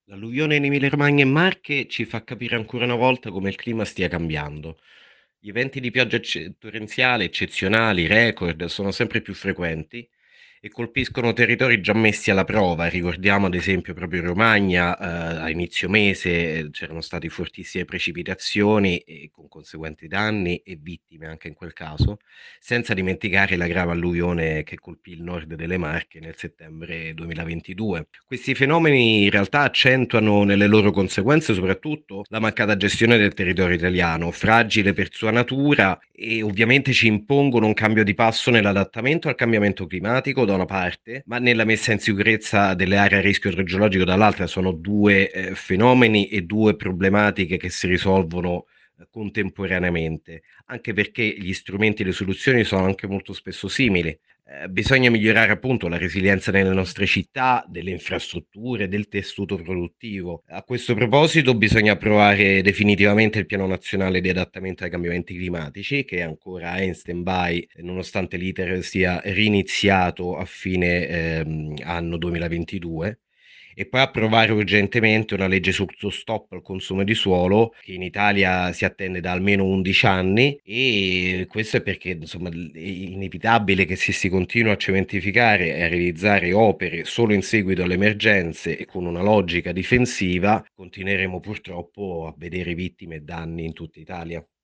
L'alluvione in Emilia-Romagna e Marche ci fa capire ancora una volta come il clima stia cambiando. Gli eventi di pioggia torrenziale eccezionali, record, sono sempre più frequenti e colpiscono territori già messi alla prova. Ricordiamo ad esempio proprio in Romagna, a inizio mese c'erano state fortissime precipitazioni e con conseguenti danni e vittime anche in quel caso, senza dimenticare la grave alluvione che colpì il nord delle Marche nel settembre 2022. Questi fenomeni in realtà accentuano nelle loro conseguenze soprattutto la mancata gestione del territorio italiano, fragile per sua natura e ovviamente ci impongono un cambio di passo nell'adattamento al cambiamento climatico da una parte, ma nella messa in sicurezza delle aree a rischio idrogeologico dall'altra. Sono due fenomeni e due problematiche che si risolvono contemporaneamente, anche perché gli strumenti e le soluzioni sono anche molto spesso simili. Bisogna migliorare appunto la resilienza nelle nostre città, delle infrastrutture, del tessuto produttivo. A questo proposito bisogna approvare definitivamente il Piano Nazionale di Adattamento ai Cambiamenti Climatici, che ancora è in stand-by, nonostante l'iter sia riniziato a fine anno 2022. E poi approvare urgentemente una legge sullo stop al consumo di suolo, che in Italia si attende da almeno 11 anni, e questo è perché insomma è inevitabile che se si continua a cementificare e a realizzare opere solo in seguito alle emergenze e con una logica difensiva, continueremo purtroppo a vedere vittime e danni in tutta Italia.